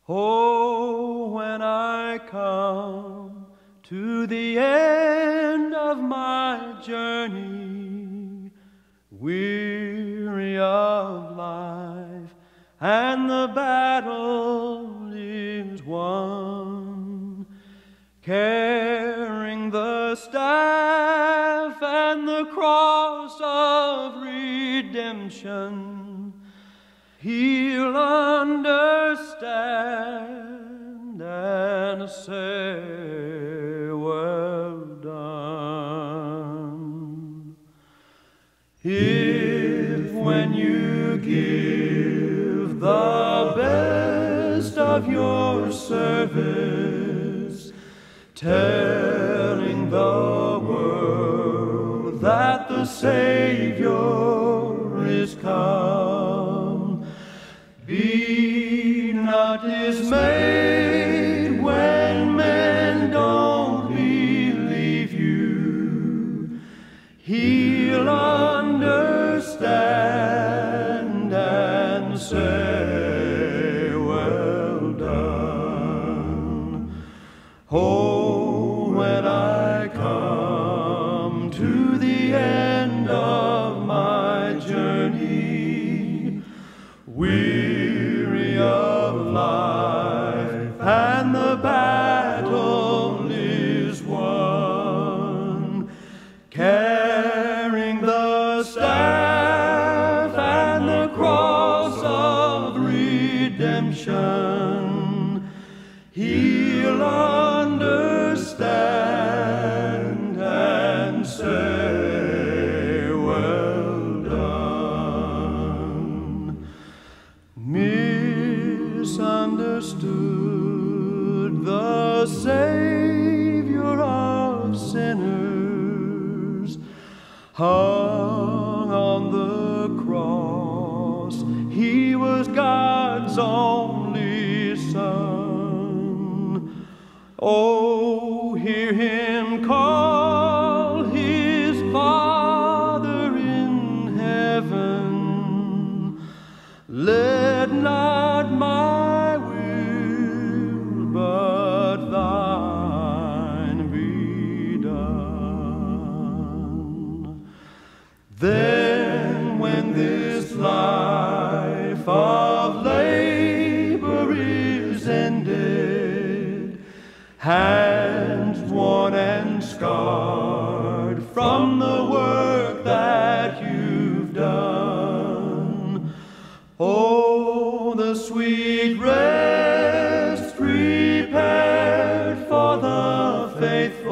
Oh, when I come to the end of my journey, weary of life, and the battle is won, carrying the staff and the cross of redemption, He'll understand and say, well done. If when you give the best of your service, telling the world that the Savior is come, be not dismayed when men don't believe you. He'll understand and say, well done. Oh, when I come to the end of my journey, weary of life, and the battle is won, carrying the staff and the cross of redemption, He'll understand and say, well done. Misunderstood, the Savior of sinners, hung on the cross. He was God's only Son. Oh, hear Him call His Father in heaven, let not my will but Thine be done. Then when this life of labor is ended, hands worn and scarred from the work that you've done, oh, the sweet rest prepared for the faithful.